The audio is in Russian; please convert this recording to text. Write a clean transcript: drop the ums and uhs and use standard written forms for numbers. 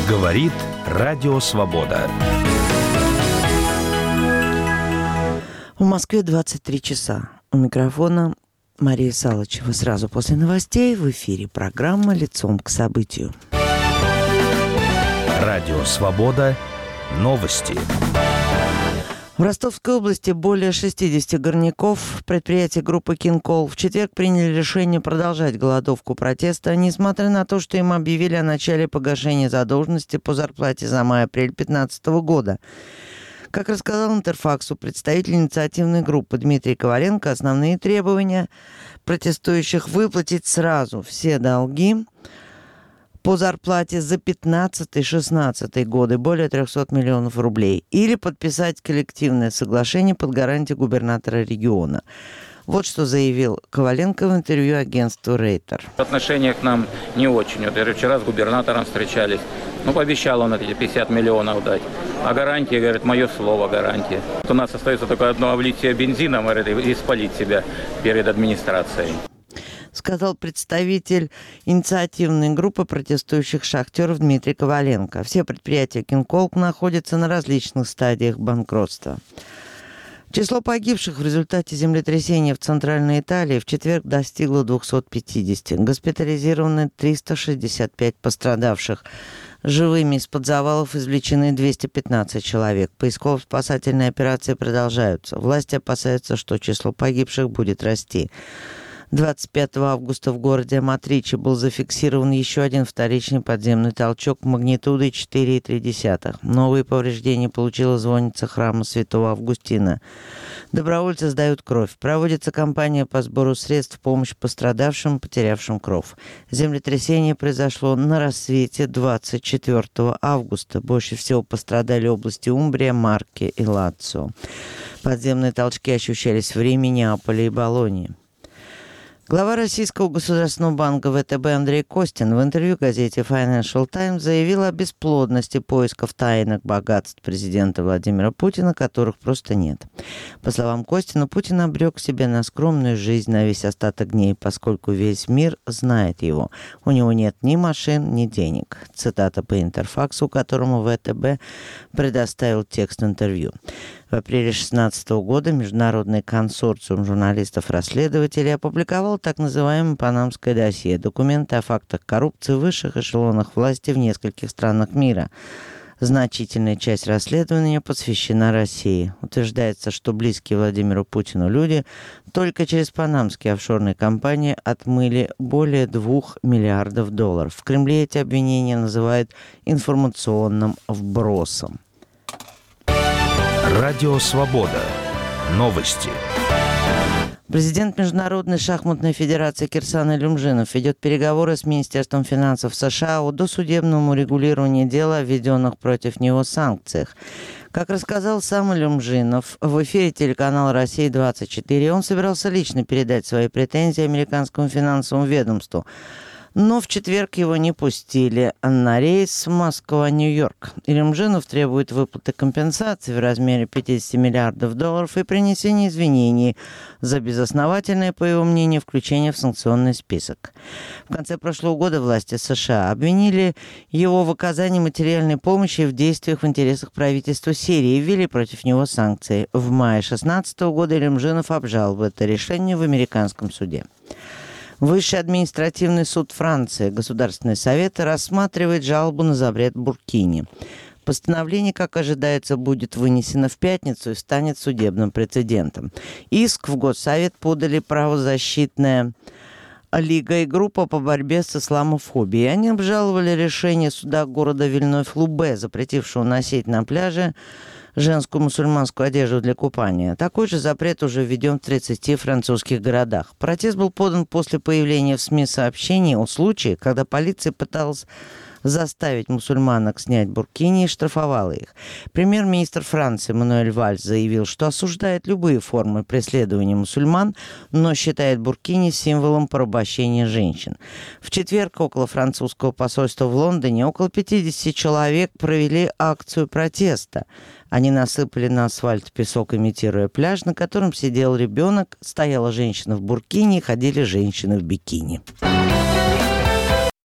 Говорит Радио Свобода. В Москве 23 часа. У микрофона Мария Салычева. Сразу после новостей в эфире программа «Лицом к событию». Радио Свобода. Новости. В Ростовской области более 60 горняков предприятия группы «Кинкол» в четверг приняли решение продолжать голодовку протеста, несмотря на то, что им объявили о начале погашения задолженности по зарплате за май-апрель 2015 года. Как рассказал Интерфаксу представитель инициативной группы Дмитрий Коваленко, основные требования протестующих — выплатить сразу все долги по зарплате за 15-16 годы более 300 миллионов рублей или подписать коллективное соглашение под гарантией губернатора региона. Вот что заявил Коваленко в интервью агентству «Рейтер». Отношение к нам не очень. Вот я вчера с губернатором встречались. Пообещал он эти 50 миллионов дать. А гарантия, говорит, мое слово гарантия. У нас остается только одно: облить себя бензином, говорит, и спалить себя перед администрацией. Сказал представитель инициативной группы протестующих шахтеров Дмитрий Коваленко. Все предприятия «Кинкол» находятся на различных стадиях банкротства. Число погибших в результате землетрясения в Центральной Италии в четверг достигло 250. Госпитализированы 365 пострадавших. Живыми из-под завалов извлечены 215 человек. Поисково-спасательные операции продолжаются. Власти опасаются, что число погибших будет расти. 25 августа в городе Аматриче был зафиксирован еще один вторичный подземный толчок магнитудой 4,3. Новые повреждения получила звонница храма Святого Августина. Добровольцы сдают кровь. Проводится кампания по сбору средств в помощь пострадавшим, потерявшим кровь. Землетрясение произошло на рассвете 24 августа. Больше всего пострадали области Умбрия, Марке и Лацио. Подземные толчки ощущались в Риме, Неаполе и Болонье. Глава Российского государственного банка ВТБ Андрей Костин в интервью газете Financial Times заявил о бесплодности поисков тайных богатств президента Владимира Путина, которых просто нет. По словам Костина, Путин обрек себя на скромную жизнь на весь остаток дней, поскольку весь мир знает его. У него нет ни машин, ни денег. Цитата по Интерфаксу, которому ВТБ предоставил текст интервью. В апреле 2016 года Международный консорциум журналистов-расследователей опубликовал так называемое «Панамское досье» — документы о фактах коррупции в высших эшелонах власти в нескольких странах мира. Значительная часть расследования посвящена России. Утверждается, что близкие Владимиру Путину люди только через панамские офшорные компании отмыли более $2 миллиардов. В Кремле эти обвинения называют информационным вбросом. Радио Свобода. Новости. Президент Международной шахматной федерации Кирсан Илюмжинов ведет переговоры с Министерством финансов США о досудебному регулированию дела о введенных против него санкциях. Как рассказал сам Илюмжинов в эфире телеканала «Россия-24», он собирался лично передать свои претензии американскому финансовому ведомству. Но в четверг его не пустили на рейс Москва-Нью-Йорк. Илюмжинов требует выплаты компенсации в размере $50 миллиардов и принесения извинений за безосновательное, по его мнению, включение в санкционный список. В конце прошлого года власти США обвинили его в оказании материальной помощи в действиях в интересах правительства Сирии и ввели против него санкции. В мае 2016 года Илюмжинов обжаловал это решение в американском суде. Высший административный суд Франции, Государственный совет, рассматривает жалобу на запрет буркини. Постановление, как ожидается, будет вынесено в пятницу и станет судебным прецедентом. Иск в Госсовет подали правозащитная Лига и группа по борьбе с исламофобией. Они обжаловали решение суда города Вильнёв-Лубе, запретившего носить на пляже женскую мусульманскую одежду для купания. Такой же запрет уже введен в 30 французских городах. Протест был подан после появления в СМИ сообщений о случае, когда полиция пыталась заставить мусульманок снять буркини и штрафовала их. Премьер-министр Франции Мануэль Вальс заявил, что осуждает любые формы преследования мусульман, но считает буркини символом порабощения женщин. В четверг около французского посольства в Лондоне около 50 человек провели акцию протеста. Они насыпали на асфальт песок, имитируя пляж, на котором сидел ребенок, стояла женщина в буркини и ходили женщины в бикини.